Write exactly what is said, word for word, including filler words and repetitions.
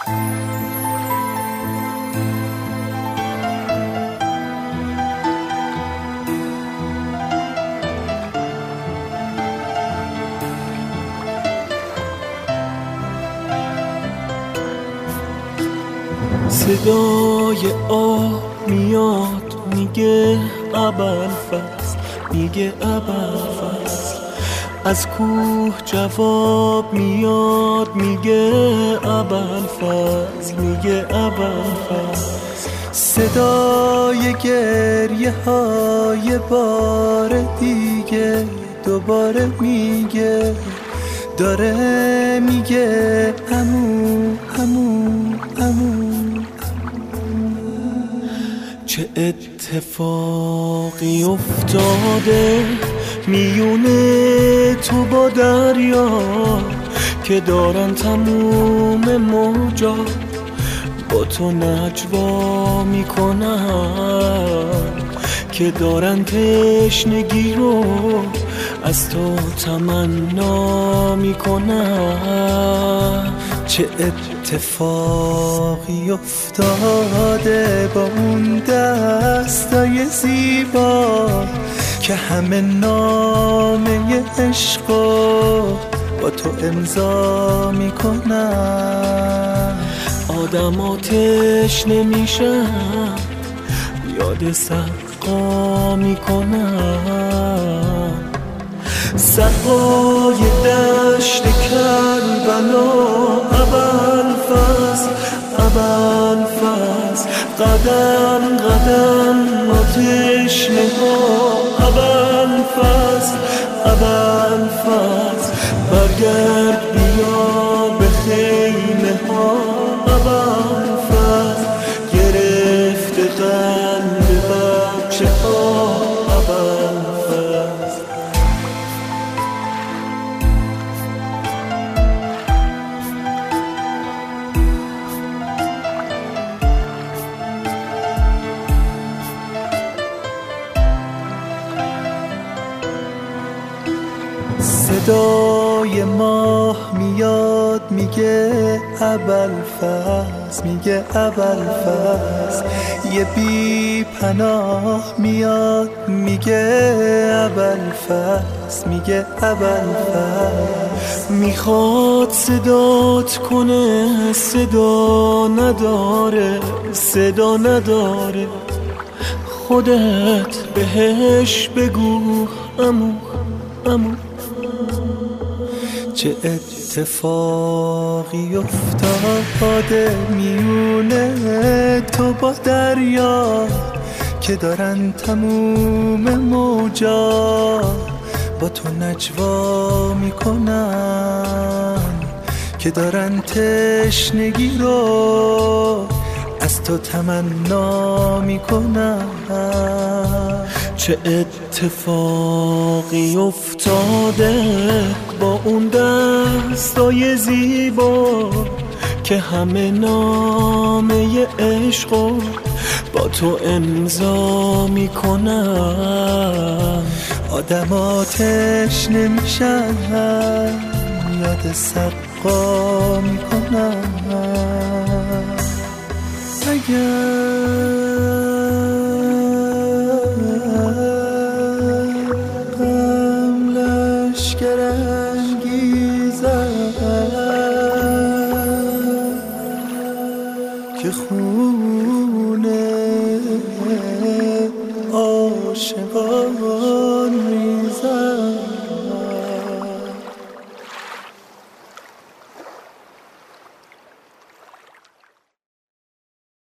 صدای آه میاد میگه ابوالفضل، میگه ابوالفضل. از کوه جواب میاد میگه ابوالفضل، میگه ابوالفضل. صدای گریه های بار دیگه دوباره میگه، داره میگه عمو عمو عمو. چه اتفاقی افتاده میونه تو با دریا که دارن تموم موجا با تو نجوا میکنن، که دارن تشنگی رو از تو تمنا میکنن. چه اتفاقی افتاده با اون دستای زیبا که همه نامه عشقو با تو امضا میکنن. آدم آتش نمیشن، یاد سقا میکنن. سقای دشت کربلا ابوالفضل، ابوالفضل. قدم قدم آتش نها ابوالفضل، ابوالفضل. برگرد بیا به خیمه ها ابوالفضل، گرفته قلب بچه ها ابوالفضل. صدای ماه میاد میگه ابوالفضل، میگه ابوالفضل. یه بی پناه میاد میگه ابوالفضل، میگه ابوالفضل. میخواد صدات کنه صدا نداره، صدا نداره. خودت بهش بگو عمو عمو. چه اتفاقی افتاده میونه تو با دریا که دارن تموم موجا با تو نجوا میکنن، که دارن تشنگی رو از تو تمنا میکنن. چه اتفاقی افتاده با اون دستای زیبا که همه نامه عشقو با تو امضا میکنن. آدم آتش نمیشن، یاد سقا میکنن. اگر غم لشکر انگیزد که خون عاشقان ریزد،